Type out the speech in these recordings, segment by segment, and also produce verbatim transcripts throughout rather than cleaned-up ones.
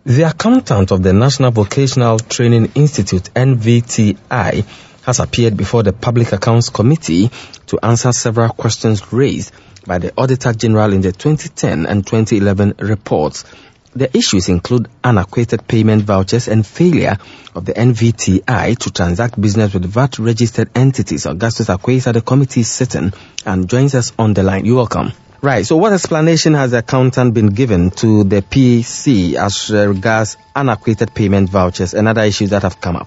The accountant of the National Vocational Training Institute, N V T I, has appeared before the Public Accounts Committee to answer several questions raised by the Auditor General in the twenty ten and twenty eleven reports. The issues include unacquainted payment vouchers and failure of the N V T I to transact business with V A T-registered entities. Augustus Akwe is at the committee sitting and joins us on the line. You're welcome. Right, so what explanation has the accountant been given to the P C as regards unacquainted payment vouchers and other issues that have come up?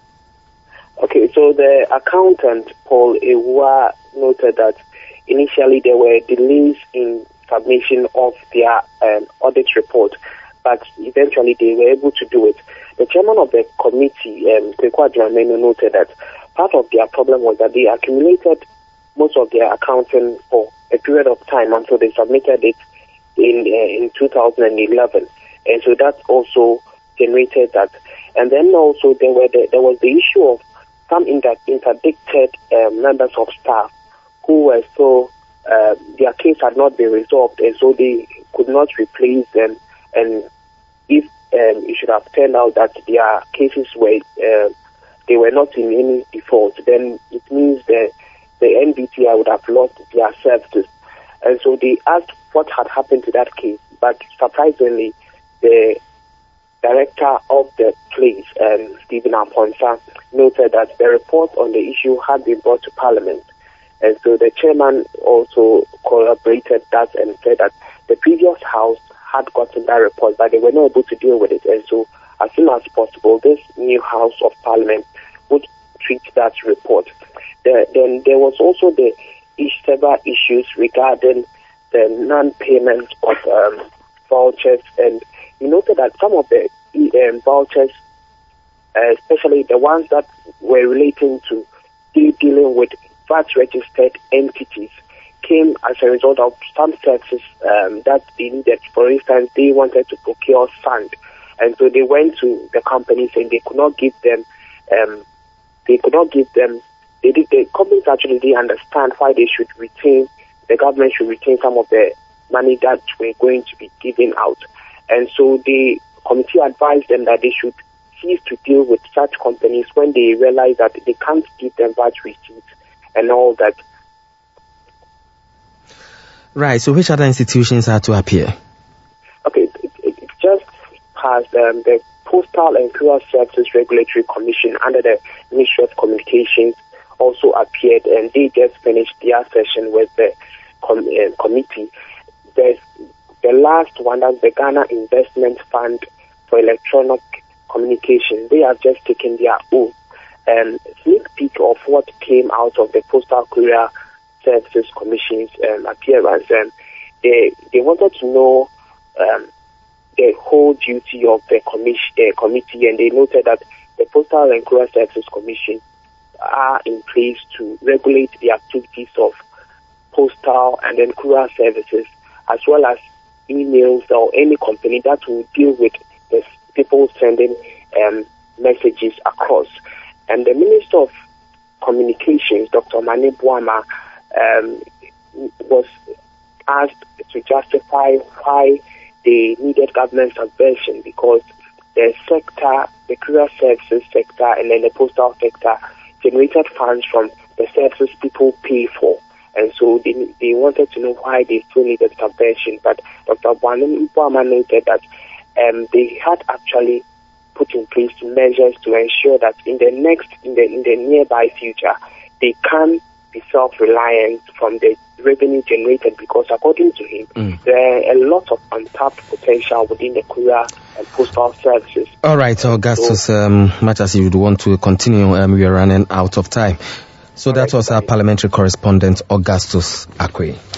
Okay, so the accountant, Paul Ewa, noted that initially there were delays in submission of their um, audit report, but eventually they were able to do it. The chairman of the committee, um, Kweku Adramenu, noted that part of their problem was that they accumulated most of their accounting for a period of time until they submitted it in uh, in two thousand eleven, and so that also generated that. And then also there were the, there was the issue of some inter- interdicted uh, members of staff who were so uh, their case had not been resolved, and so they could not replace them. And if um, it should have turned out that their cases were uh, they were not in any default, then it means that the N V T I would have lost their services. And so they asked what had happened to that case. But surprisingly, the director of the place, um, Stephen Aponsa, noted that the report on the issue had been brought to Parliament. And so the chairman also corroborated that and said that the previous house had gotten that report, but they were not able to deal with it. And so as soon as possible, this new house of Parliament would treat that report. The, then there was also the several issues regarding the non-payment of um, vouchers, and he noted that some of the um, vouchers, uh, especially the ones that were relating to dealing with V A T-registered entities, came as a result of some services um, that they needed. For instance, they wanted to procure sand, and so they went to the companies and they could not give them. Um, they could not give them. They did, the companies actually didn't understand why they should retain, the government should retain some of the money that were going to be given out. And so the committee advised them that they should cease to deal with such companies when they realize that they can't give them V A T receipts and all that. Right, so which other institutions are to appear? Okay, it, it, it just passed um, the Postal and Courier Services Regulatory Commission under the Ministry of Communications also appeared, and they just finished their session with the com- uh, committee. There's the last one, that's the Ghana Investment Fund for Electronic Communication. They have just taken their oath. And sneak peek of what came out of the Postal Courier Services Commission's um, appearance. And they they wanted to know um, the whole duty of the commission, uh, committee, and they noted that the Postal and Courier Services Commission are in place to regulate the activities of postal and then courier services, as well as emails or any company that will deal with the people sending um, messages across. And the Minister of Communications, Doctor Mani Buama, um, was asked to justify why they needed government subvention, because the sector, the courier services sector and then the postal sector generated funds from the services people pay for. And so they, they wanted to know why they still needed subvention. But Doctor Buama noted that um, they had actually put in place measures to ensure that in the next, in the in the nearby future, they can be self-reliant from the revenue generated, because according to him, mm. there are a lot of untapped potential within the courier and postal services. All right, Augustus, so, um, much as you would want to continue, um, we are running out of time. So that was our parliamentary correspondent, Augustus Akwe.